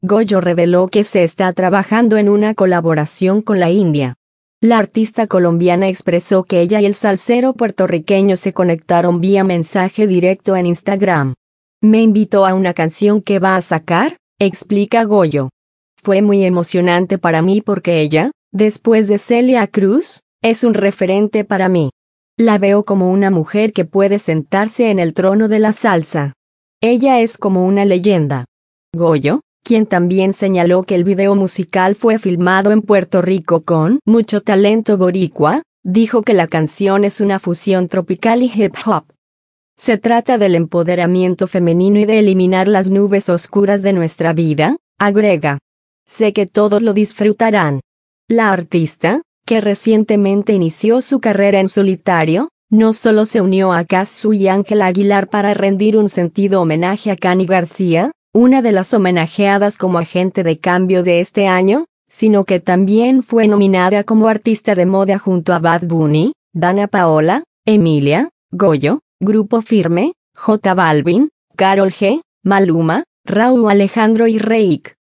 Goyo reveló que se está trabajando en una colaboración con la India. La artista colombiana expresó que ella y el salsero puertorriqueño se conectaron vía mensaje directo en Instagram. Me invitó a una canción que va a sacar, explica Goyo. Fue muy emocionante para mí porque ella, después de Celia Cruz, es un referente para mí. La veo como una mujer que puede sentarse en el trono de la salsa. Ella es como una leyenda. Goyo, quien también señaló que el video musical fue filmado en Puerto Rico con mucho talento boricua, dijo que la canción es una fusión tropical y hip hop. Se trata del empoderamiento femenino y de eliminar las nubes oscuras de nuestra vida, agrega. Sé que todos lo disfrutarán. La artista, que recientemente inició su carrera en solitario, no solo se unió a Cazzu y Ángela Aguilar para rendir un sentido homenaje a Cani García, una de las homenajeadas como agente de cambio de este año, sino que también fue nominada como artista de moda junto a Bad Bunny, Dana Paola, Emilia, Goyo, Grupo Firme, J Balvin, Karol G, Maluma, Rauw Alejandro y Reik.